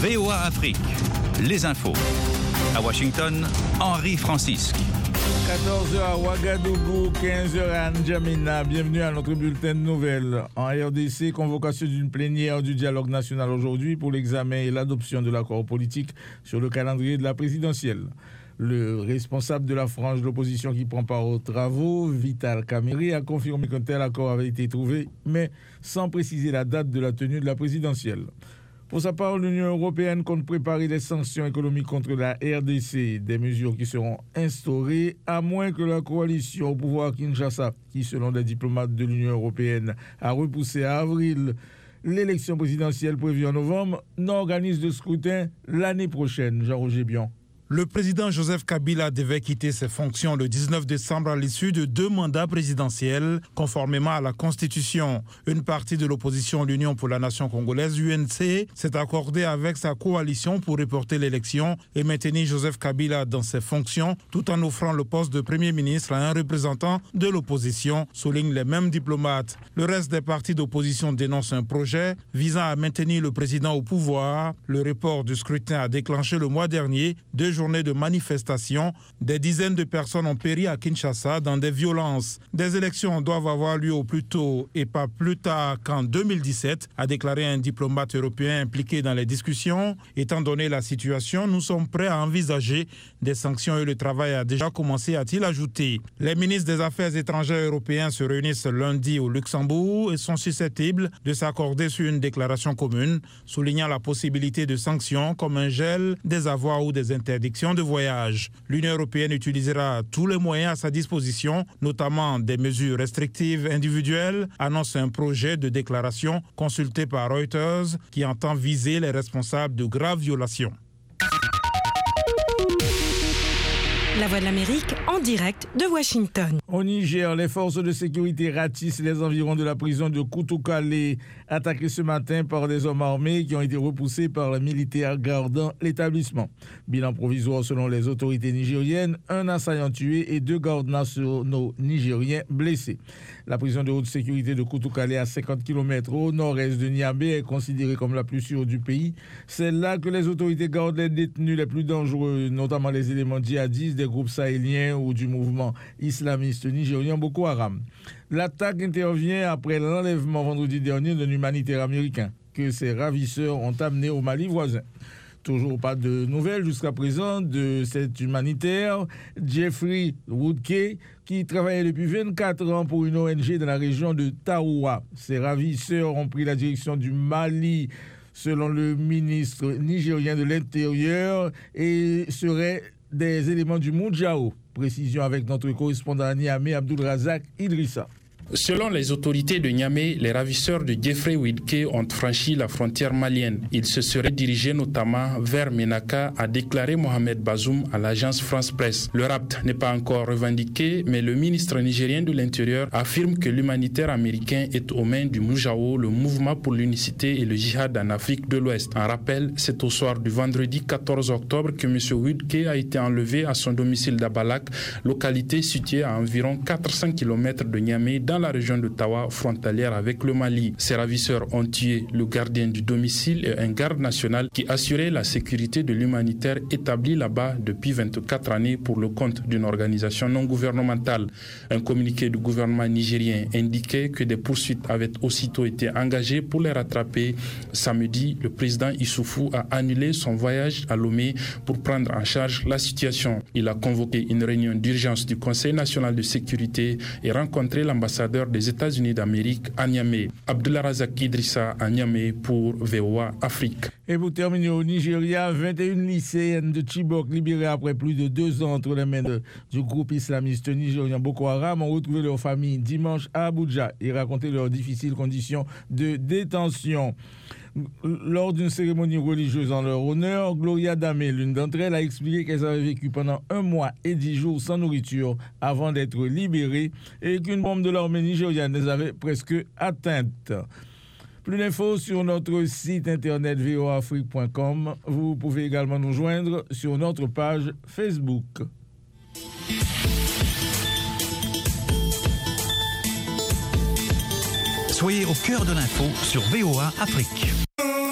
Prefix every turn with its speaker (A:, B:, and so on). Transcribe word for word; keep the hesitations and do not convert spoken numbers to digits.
A: V O A Afrique, les infos. À Washington, Henri Francisque.
B: quatorze heures à Ouagadougou, quinze heures à N'Djamena. Bienvenue à notre bulletin de nouvelles. En R D C, convocation d'une plénière du dialogue national aujourd'hui pour l'examen et l'adoption de l'accord politique sur le calendrier de la présidentielle. Le responsable de la frange de l'opposition qui prend part aux travaux, Vital Kamerhe, a confirmé qu'un tel accord avait été trouvé, mais sans préciser la date de la tenue de la présidentielle. Pour sa part, l'Union européenne compte préparer des sanctions économiques contre la R D C, des mesures qui seront instaurées à moins que la coalition au pouvoir Kinshasa, qui selon des diplomates de l'Union européenne a repoussé à avril l'élection présidentielle prévue en novembre, n'organise de scrutin l'année prochaine. Jean-Roger Bion.
C: Le président Joseph Kabila devait quitter ses fonctions le dix-neuf décembre à l'issue de deux mandats présidentiels, conformément à la Constitution. Une partie de l'opposition, l'Union pour la Nation congolaise, U N C, s'est accordée avec sa coalition pour reporter l'élection et maintenir Joseph Kabila dans ses fonctions, tout en offrant le poste de Premier ministre à un représentant de l'opposition, soulignent les mêmes diplomates. Le reste des partis d'opposition dénoncent un projet visant à maintenir le président au pouvoir. Le report du scrutin a déclenché le mois dernier deux journée de manifestation. Des dizaines de personnes ont péri à Kinshasa dans des violences. Des élections doivent avoir lieu au plus tôt et pas plus tard qu'en deux mille dix-sept, a déclaré un diplomate européen impliqué dans les discussions. Étant donné la situation, nous sommes prêts à envisager des sanctions et le travail a déjà commencé, a-t-il ajouté. Les ministres des Affaires étrangères européens se réunissent lundi au Luxembourg et sont susceptibles de s'accorder sur une déclaration commune, soulignant la possibilité de sanctions comme un gel des avoirs ou des interdictions de voyage. L'Union européenne utilisera tous les moyens à sa disposition, notamment des mesures restrictives individuelles, annonce un projet de déclaration consulté par Reuters qui entend viser les responsables de graves violations.
D: La Voix de l'Amérique en direct de Washington.
B: Au Niger, les forces de sécurité ratissent les environs de la prison de Koutoukale, attaquée ce matin par des hommes armés qui ont été repoussés par les militaires gardant l'établissement. Bilan provisoire selon les autorités nigériennes, un assaillant tué et deux gardes nationaux nigériens blessés. La prison de haute sécurité de Koutoukale, à cinquante kilomètres au nord-est de Niamey, est considérée comme la plus sûre du pays. C'est là que les autorités gardent les détenus les plus dangereux, notamment les éléments djihadistes des groupes sahéliens ou du mouvement islamiste nigérien Boko Haram. L'attaque intervient après l'enlèvement vendredi dernier d'un humanitaire américain que ses ravisseurs ont amené au Mali voisin. Toujours pas de nouvelles jusqu'à présent de cet humanitaire, Jeffrey Woodke, qui travaillait depuis vingt-quatre ans pour une O N G dans la région de Taoua. Ses ravisseurs ont pris la direction du Mali, selon le ministre nigérien de l'Intérieur, et seraient des éléments du Moudjao. Précision avec notre correspondant à Niamey, Abdul Razak Idrissa.
E: Selon les autorités de Niamey, les ravisseurs de Jeffrey Woodke ont franchi la frontière malienne. Ils se seraient dirigés notamment vers Menaka, a déclaré Mohamed Bazoum à l'agence France Presse. Le rapt n'est pas encore revendiqué, mais le ministre nigérien de l'Intérieur affirme que l'humanitaire américain est aux mains du Moudjao, le mouvement pour l'unicité et le djihad en Afrique de l'Ouest. En rappel, c'est au soir du vendredi quatorze octobre que M. Woodke a été enlevé à son domicile d'Abalak, localité située à environ quatre cents kilomètres de Niamey, dans la région de Tawa, frontalière avec le Mali. Ces ravisseurs ont tué le gardien du domicile et un garde national qui assurait la sécurité de l'humanitaire établi là-bas depuis vingt-quatre années pour le compte d'une organisation non gouvernementale. Un communiqué du gouvernement nigérien indiquait que des poursuites avaient aussitôt été engagées pour les rattraper. Samedi, le président Issoufou a annulé son voyage à Lomé pour prendre en charge la situation. Il a convoqué une réunion d'urgence du Conseil national de sécurité et rencontré l'ambassadeur des États-Unis d'Amérique à Niamey. Abdullah Razak Idrissa à Niamey pour V O A Afrique.
B: Et pour terminer au Nigeria, vingt et une lycéennes de Chibok libérées après plus de deux ans entre les mains de, du groupe islamiste nigérien Boko Haram ont retrouvé leur famille dimanche à Abuja et raconté leurs difficiles conditions de détention. Lors d'une cérémonie religieuse en leur honneur, Gloria Damé, l'une d'entre elles, a expliqué qu'elles avaient vécu pendant un mois et dix jours sans nourriture avant d'être libérées et qu'une bombe de l'armée nigériane les avait presque atteintes. Plus d'infos sur notre site internet v o a afrique point com. Vous pouvez également nous joindre sur notre page Facebook.
A: Soyez au cœur de l'info sur V O A Afrique.